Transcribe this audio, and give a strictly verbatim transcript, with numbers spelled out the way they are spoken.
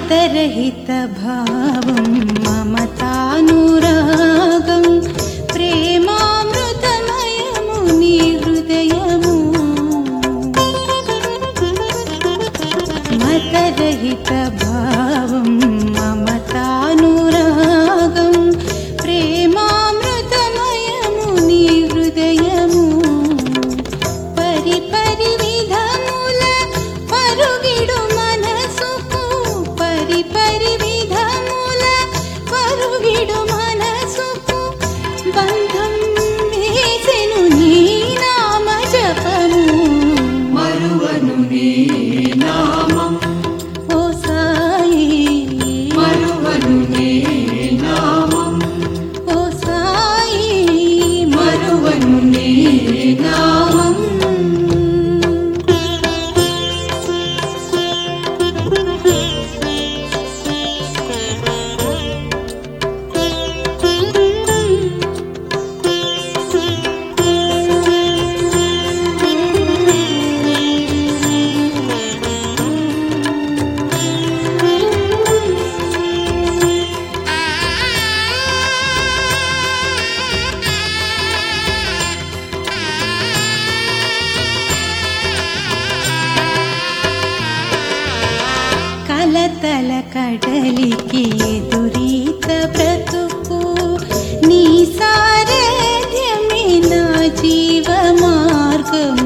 मतरहित भावं ममतानुरागं प्रेमामृतमयमु नी हृदयमु मतरहित भावं ममतानुरागं प्रेमामृतमयमु नी हृदयमु परि परि विधमुल परुगिडु मनसुकु परि परि विधमुल परुगिडु मनसुकु बन्धं वेसेनु नी नाम जपमु मरुवनु नी नामं ओ साई मरुवनु नी नामं ओ साई मरुवनु नी नामं కలతల కడలికి ఎదురీత బ్రతుకు నీ సారథ్యమే నా జీవ మార్గము